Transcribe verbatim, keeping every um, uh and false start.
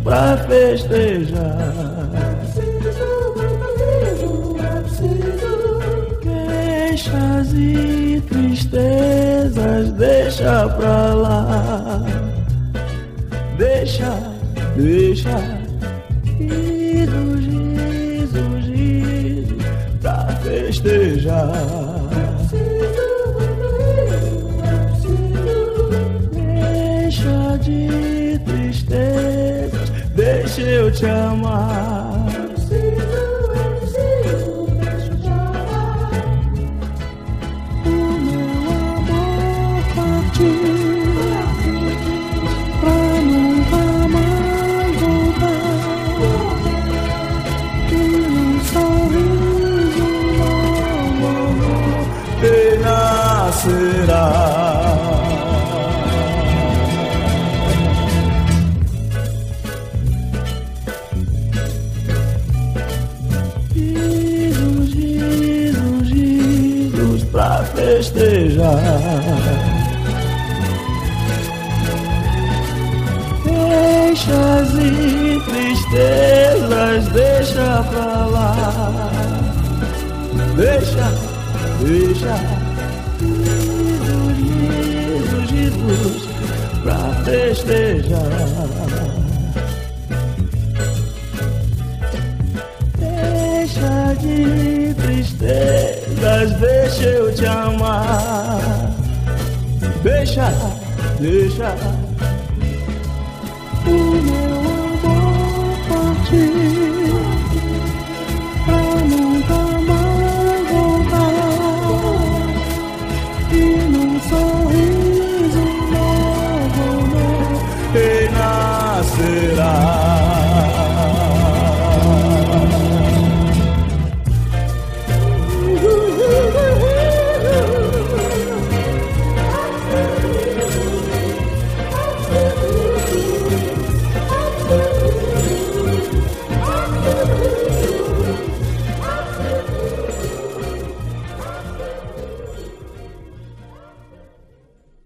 pra festejar. Queixas e tristezas deixa pra lá. Deixa, deixa. Risos, risos, risos pra festejar. Deixa de tristezas, deixa eu te amar. O meu amor partiu pra nunca mais voltar. E num sorriso novo renascerá. Pra festejar. Queixas e tristezas deixa pra lá. Deixa, deixa. Risos, risos, risos pra festejar. Deixa de tristezas, deixa eu te amar. Deixa, deixa.